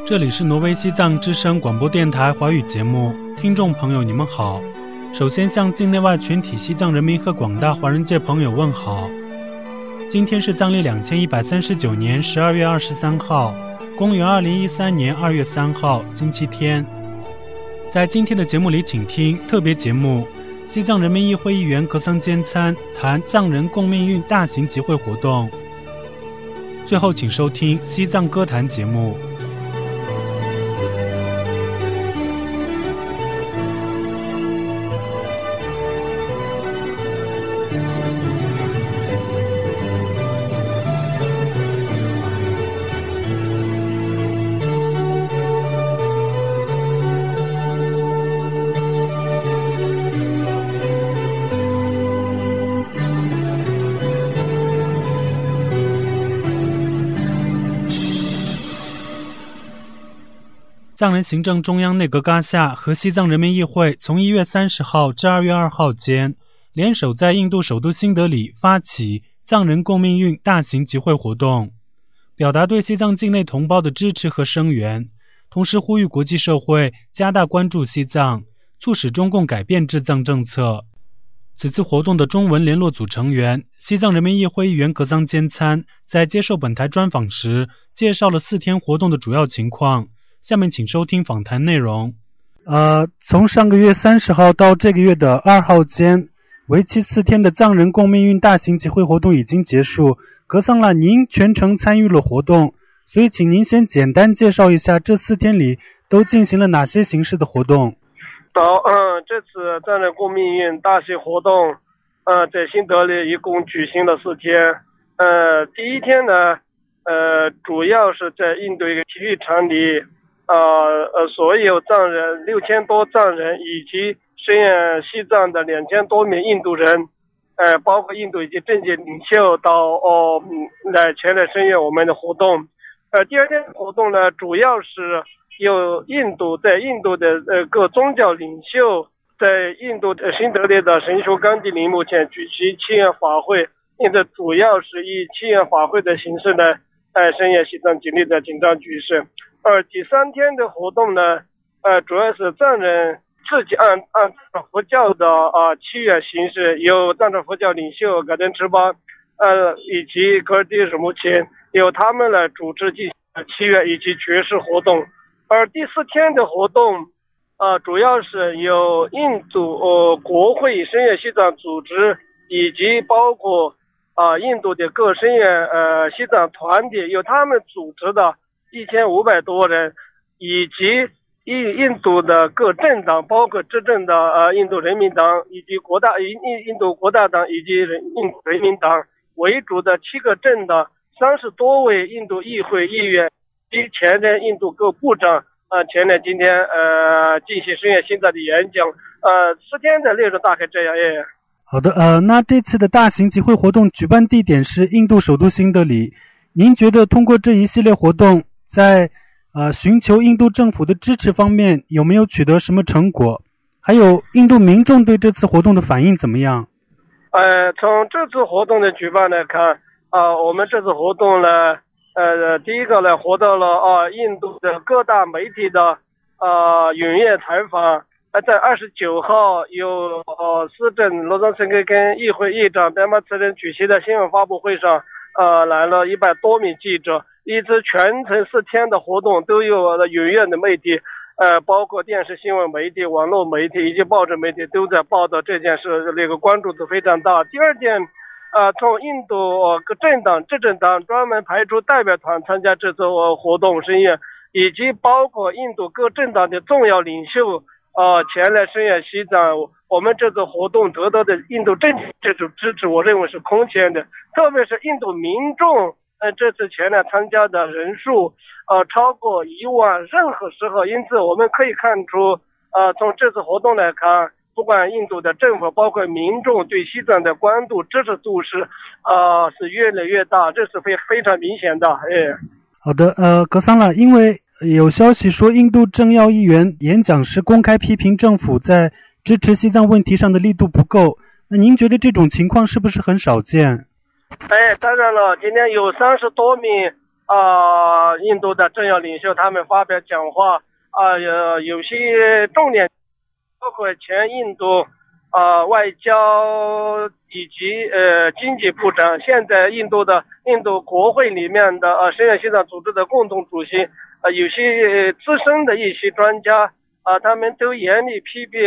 这里是挪威西藏之声广播电台华语节目，听众朋友你们好。首先向境内外全体西藏人民和广大华人界朋友问好。今天是藏历2139年12月23号，公元2013年2月3号，星期天。在今天的节目里，请听特别节目西藏人民议会议员格桑坚参谈藏人共命运大型集会活动。最后请收听西藏歌坛节目。藏人行政中央内阁嘎夏和西藏人民议会从1月30号至2月2号间，联手在印度首都新德里发起藏人共命运大型集会活动，表达对西藏境内同胞的支持和声援，同时呼吁国际社会加大关注西藏，促使中共改变治藏政策。此次活动的中文联络组成员、西藏人民议会议员格桑坚参在接受本台专访时，介绍了4天活动的主要情况。下面请收听访谈内容。从上个月30号到这个月的2号间，为期4天的藏人共命运大型集会活动已经结束。格桑拉，您全程参与了活动，所以请您先简单介绍一下这4天里都进行了哪些形式的活动。 这次藏人共命运大型活动，在新德里一共举行了4天。第一天呢，主要是在印度一个体育场里。所有藏人6000多藏人以及声援西藏的2000多名印度人，包括印度以及政界领袖到来前来声援我们的活动。第二天活动呢，主要是有在印度的各宗教领袖在印度的新德里的神修甘地陵墓前举行祈愿法会，因此主要是以祈愿法会的形式呢，声援西藏境内的紧张局势。第3天的活动呢，主要是藏人自己按佛教的祈愿形式，由藏传佛教领袖噶登赤巴以及格尔迪什木前由他们来主持进行祈愿以及爵士活动。而第4天的活动主要是由印度国会声援西藏组织以及包括印度的各声援西藏团体由他们组织的1500多人，以及印度的各政党，包括执政的印度人民党以及印度国大党以及印度人民党为主的7个政党30多位印度议会议员及前任印度各部长前来今天进行声援西藏的演讲。4天的内容大概这样。 好的，那这次的大型集会活动举办地点是印度首都新德里，您觉得通过这一系列活动在寻求印度政府的支持方面有没有取得什么成果？还有印度民众对这次活动的反应怎么样？ 从这次活动的举办来看，我们这次活动呢，第一个呢，获得了印度的各大媒体的踊跃采访。在29号有司政罗藏森格跟议会议长白马次仁举行的新闻发布会上，来了100多名记者，一直全程4天的活动都有踊跃的媒体，包括电视新闻媒体、网络媒体以及报纸媒体都在报道这件事，那个关注度非常大。第二点，从印度各政党、执政党专门派出代表团参加这次活动声援，以及包括印度各政党的重要领袖前来声援西藏。我们这次活动得到的印度政府这种支持，我认为是空前的，特别是印度民众这次前来参加的人数超过1万，任何时候。因此我们可以看出从这次活动来看，不管印度的政府包括民众对西藏的关注支持度是越来越大，这是非常明显的。 好的，格桑拉，因为有消息说印度政要议员演讲时公开批评政府在支持西藏问题上的力度不够，那您觉得这种情况是不是很少见？ 当然了，今天有30多名印度的政要领袖他们发表讲话，有些重点包括前印度外交以及经济部长，现在印度国会里面的深夜西藏组织的共同主席，有些资深的一些专家他们都严厉批评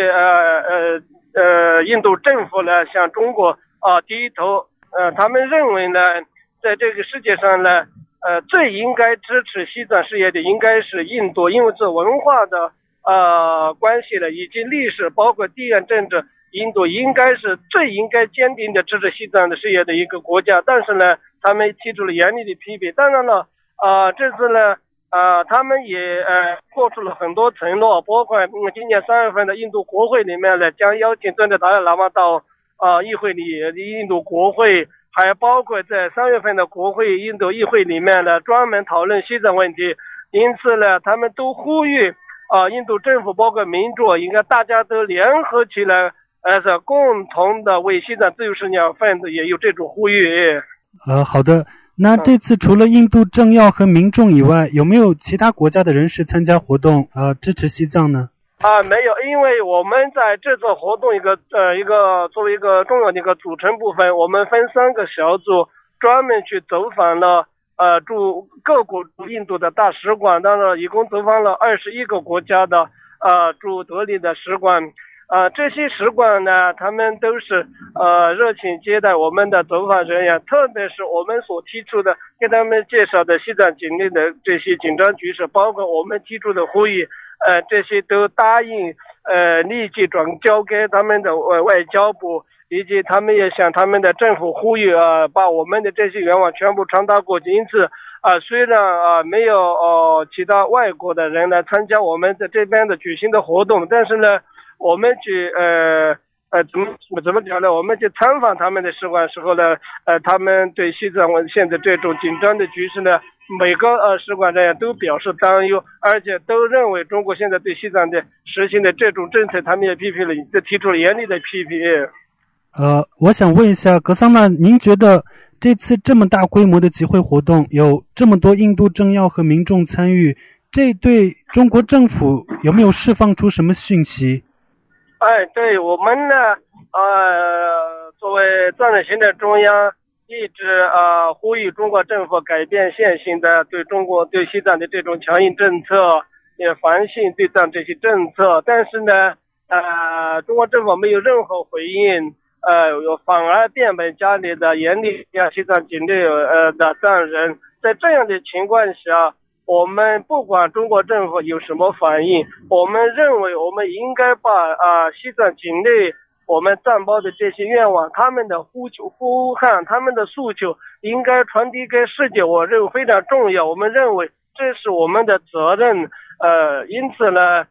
印度政府呢向中国低头。他们认为呢，在这个世界上呢最应该支持西藏事业的应该是印度，因为这文化的关系呢以及历史包括地缘政治，印度应该是最应该坚定的支持西藏的事业的一个国家。但是呢他们提出了严厉的批评。当然了这次呢他们也做出了很多承诺，包括今年3月份的印度国会里面呢将邀请尊者达赖喇嘛到议会里印度国会，还包括在3月份的国会印度议会里面呢专门讨论西藏问题。因此呢他们都呼吁印度政府包括民众应该大家都联合起来共同的为西藏自由事业而奋斗，也有这种呼吁。 好的。那这次除了印度政要和民众以外，有没有其他国家的人士参加活动支持西藏呢？ 没有，因为我们在这次活动作为一个重要的一个组成部分，我们分3个小组专门去走访了驻各国驻印度的大使馆，当然一共走访了21个国家的驻德里的使馆。这些使馆呢他们都是热情接待我们的走访人员，特别是我们所提出的给他们介绍的西藏境内的这些紧张局势，包括我们提出的呼吁这些都答应立即转交给他们的外交部，以及他们也向他们的政府呼吁把我们的这些愿望全部传达过去。因此虽然没有其他外国的人来参加我们在这边的举行的活动，但是呢我们去怎么讲呢？我们去参访他们的使馆时候呢他们对西藏现在这种紧张的局势呢每个使馆人员都表示担忧，而且都认为中国现在对西藏的实行的这种政策，他们也提出了严厉的批评。 我想问一下格桑纳，您觉得这次这么大规模的集会活动，有这么多印度政要和民众参与，这对中国政府有没有释放出什么讯息？ 对，我们呢作为藏人行政中央一直呼吁中国政府改变现行的对西藏的这种强硬政策，也反省对藏这些政策。但是呢中国政府没有任何回应，反而变本加厉的严厉向西藏境内的藏人。在这样的情况下，我们不管中国政府有什么反应，我们认为我们应该把西藏境内我们藏胞的这些愿望，他们的呼喊，他们的诉求应该传递给世界，我认为非常重要。我们认为这是我们的责任。因此呢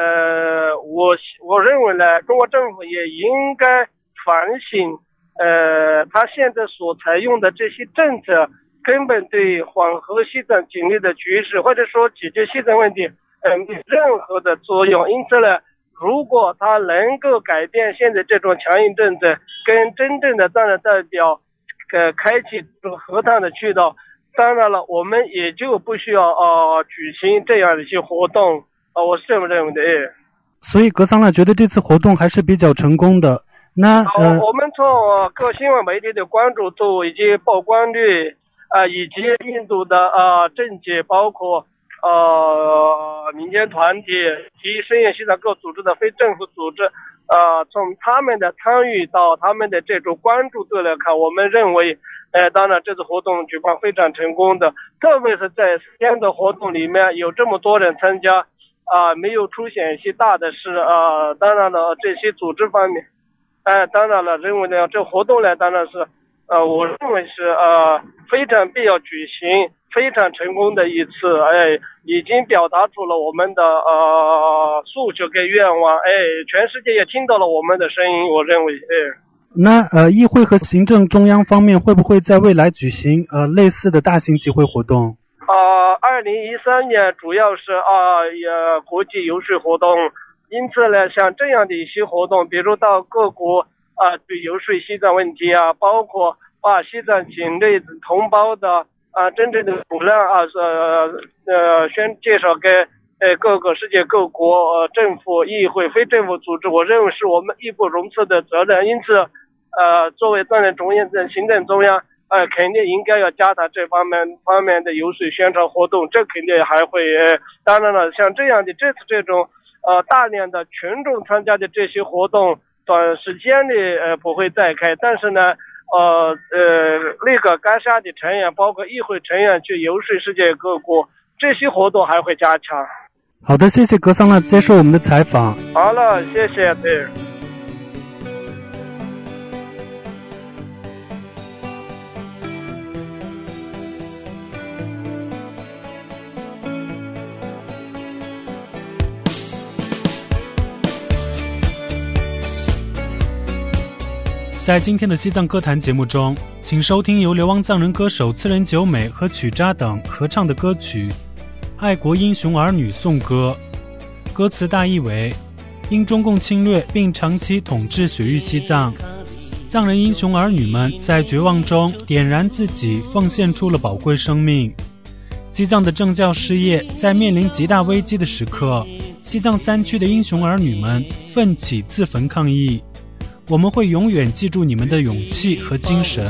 我认为呢中国政府也应该反省他现在所采用的这些政策根本对缓和西藏境内的局势或者说解决西藏问题没有任何的作用。因此呢如果他能够改变现在这种强硬政策，跟真正的藏人代表开启和谈的渠道，当然了我们也就不需要举行这样的一些活动。我是这么认为的。 所以格桑纳觉得这次活动还是比较成功的。那我们从各新闻媒体的关注度以及曝光率以及印度的政界，包括民间团体及深夜西藏各组织的非政府组织从他们的参与到他们的这种关注度来看，我们认为当然这次活动举办非常成功的，特别是在4天的活动里面有这么多人参加没有出现一些大的事当然了这些组织方面当然了认为呢这活动呢当然是我认为是非常必要举行非常成功的一次已经表达出了我们的诉求跟愿望全世界也听到了我们的声音。我认为那议会和行政中央方面会不会在未来举行类似的大型集会活动 ？2013年主要是国际游说活动，因此呢像这样的一些活动，比如到各国对游说西藏问题包括把西藏境内同胞的真正的主任介绍给各个世界各国政府、议会、非政府组织，我认为是我们义不容辞的责任。因此，作为藏人中央的行政中央，肯定应该要加大这方面的游说宣传活动。这肯定还会，当然了，像这样的这次这种大量的群众参加的这些活动，短时间内不会再开，但是呢。那个甘沙的成员，包括议会成员去游说世界各国，这些活动还会加强。 好的，谢谢格桑拉接受我们的采访。 好了，谢谢。对。 在今天的西藏歌坛节目中，请收听由流亡藏人歌手次仁久美和曲扎等合唱的歌曲《爱国英雄儿女颂歌》。歌词大意为：因中共侵略并长期统治雪域西藏，藏人英雄儿女们在绝望中点燃自己，奉献出了宝贵生命。西藏的政教事业在面临极大危机的时刻，西藏3区的英雄儿女们奋起自焚抗议。我们会永远记住你们的勇气和精神。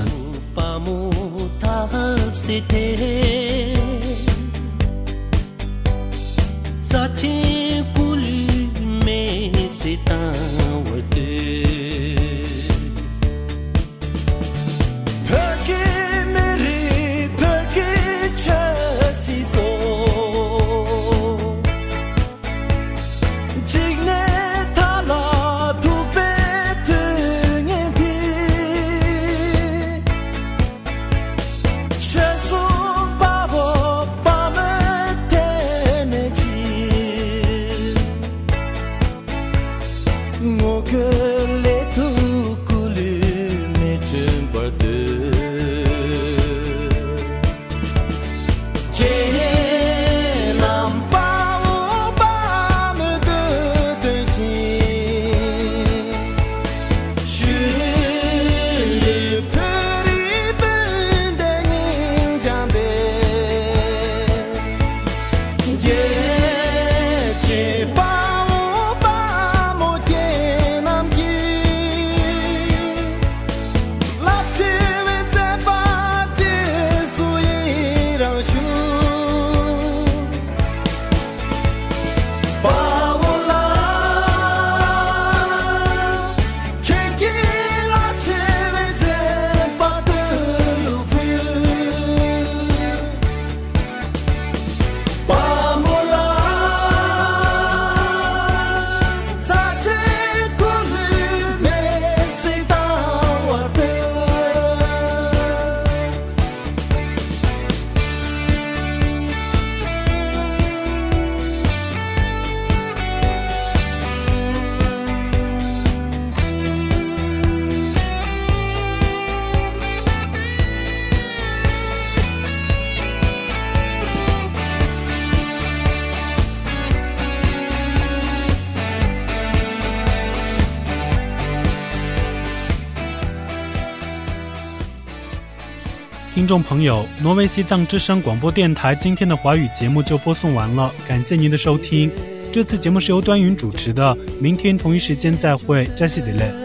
听众朋友，挪威西藏之声广播电台今天的华语节目就播送完了，感谢您的收听。这次节目是由端云主持的，明天同一时间再会，扎西德勒。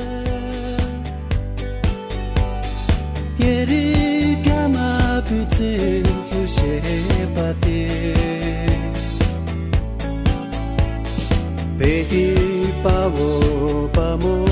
Baby,